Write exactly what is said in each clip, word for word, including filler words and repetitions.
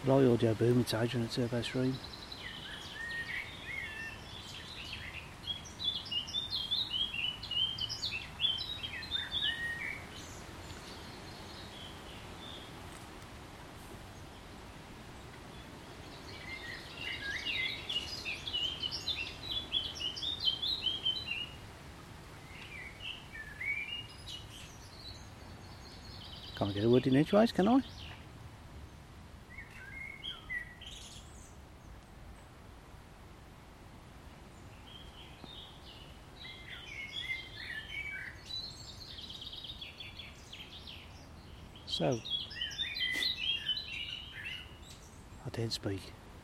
Fly audio boom, it's Adrian at Turbo Stream. Can't get a word in edgeways, can I? So, I did speak.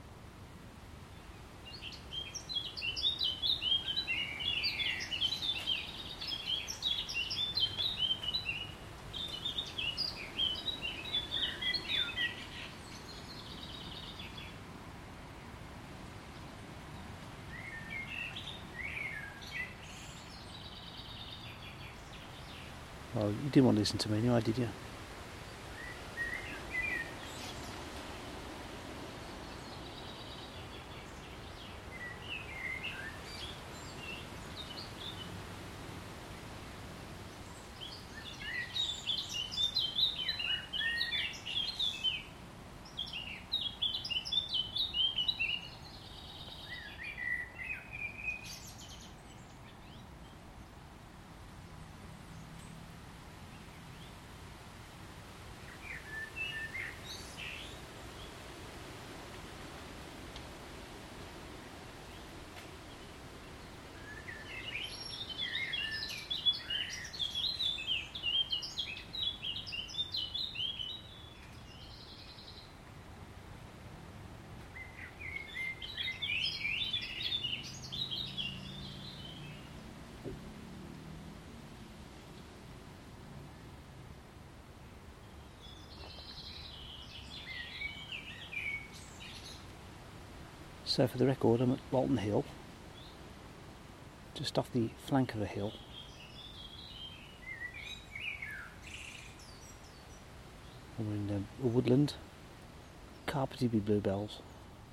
Well, you didn't want to listen to me anyway, did you? So for the record, I'm at Walton Hill, just off the flank of a hill. And we're in a woodland, carpeted with bluebells.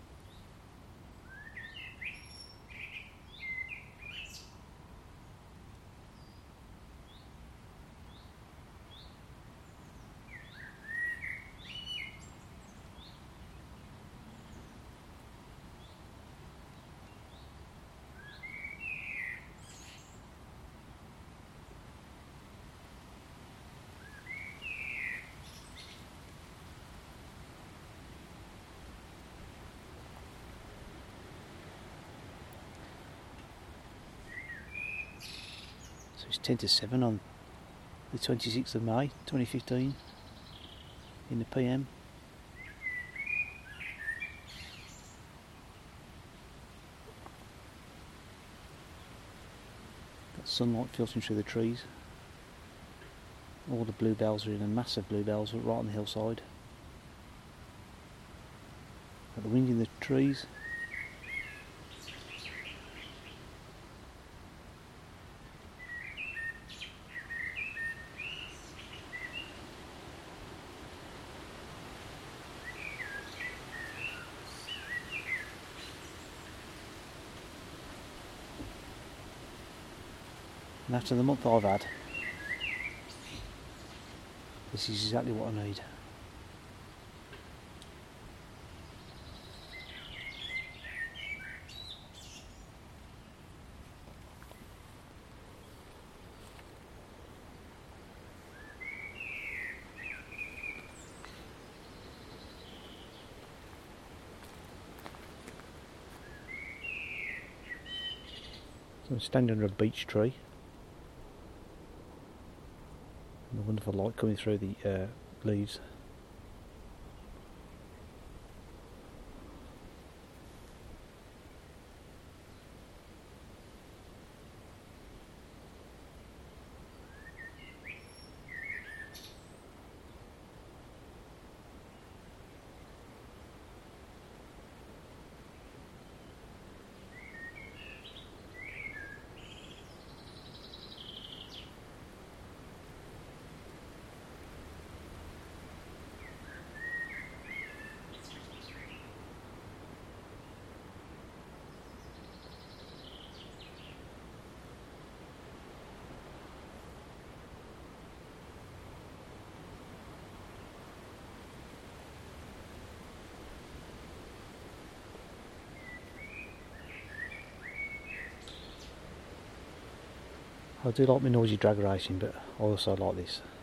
So it's ten to seven on the twenty-sixth of May twenty fifteen in the P M. Got sunlight filtering through the trees. All the bluebells are in, and massive bluebells right on the hillside. Got the wind in the trees. And after the month I've had, this is exactly what I need. So I'm standing under a beech tree. And the wonderful light coming through the uh, leaves. I do like my noisy drag racing, but I also like this.